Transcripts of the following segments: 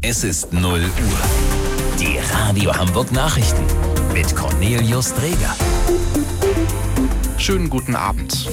Es ist 0 Uhr. Die Radio Hamburg Nachrichten mit Cornelius Dreger. Schönen guten Abend.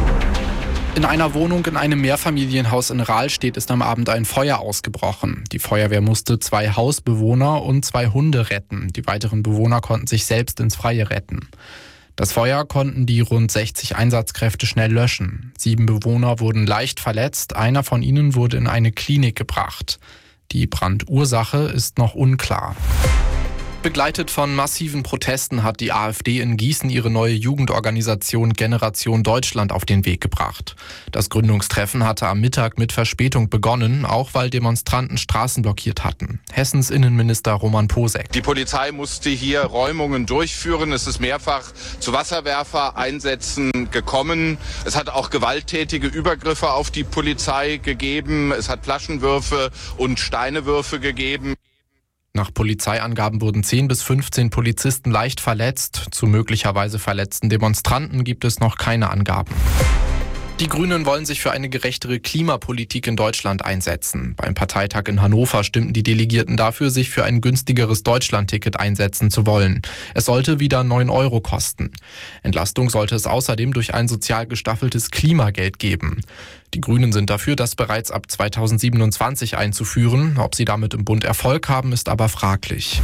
In einer Wohnung in einem Mehrfamilienhaus in Rahlstedt ist am Abend ein Feuer ausgebrochen. Die Feuerwehr musste 2 Hausbewohner und 2 Hunde retten. Die weiteren Bewohner konnten sich selbst ins Freie retten. Das Feuer konnten die rund 60 Einsatzkräfte schnell löschen. 7 Bewohner wurden leicht verletzt, einer von ihnen wurde in eine Klinik gebracht. Die Brandursache ist noch unklar. Begleitet von massiven Protesten hat die AfD in Gießen ihre neue Jugendorganisation Generation Deutschland auf den Weg gebracht. Das Gründungstreffen hatte am Mittag mit Verspätung begonnen, auch weil Demonstranten Straßen blockiert hatten. Hessens Innenminister Roman Posek. Die Polizei musste hier Räumungen durchführen. Es ist mehrfach zu Wasserwerfereinsätzen gekommen. Es hat auch gewalttätige Übergriffe auf die Polizei gegeben. Es hat Flaschenwürfe und Steinewürfe gegeben. Nach Polizeiangaben wurden 10 bis 15 Polizisten leicht verletzt. Zu möglicherweise verletzten Demonstranten gibt es noch keine Angaben. Die Grünen wollen sich für eine gerechtere Klimapolitik in Deutschland einsetzen. Beim Parteitag in Hannover stimmten die Delegierten dafür, sich für ein günstigeres Deutschlandticket einsetzen zu wollen. Es sollte wieder 9 Euro kosten. Entlastung sollte es außerdem durch ein sozial gestaffeltes Klimageld geben. Die Grünen sind dafür, das bereits ab 2027 einzuführen. Ob sie damit im Bund Erfolg haben, ist aber fraglich.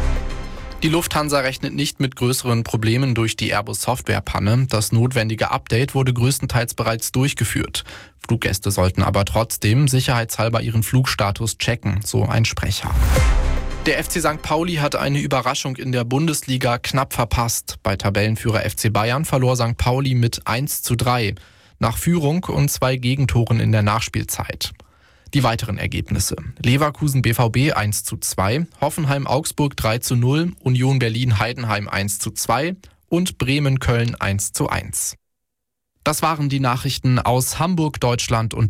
Die Lufthansa rechnet nicht mit größeren Problemen durch die Airbus-Softwarepanne. Das notwendige Update wurde größtenteils bereits durchgeführt. Fluggäste sollten aber trotzdem sicherheitshalber ihren Flugstatus checken, so ein Sprecher. Der FC St. Pauli hat eine Überraschung in der Bundesliga knapp verpasst. Bei Tabellenführer FC Bayern verlor St. Pauli mit 1:3 nach Führung und 2 Gegentoren in der Nachspielzeit. Die weiteren Ergebnisse: Leverkusen BVB 1:2, Hoffenheim Augsburg 3:0, Union Berlin Heidenheim 1:2 und Bremen Köln 1:1. Das waren die Nachrichten aus Hamburg, Deutschland und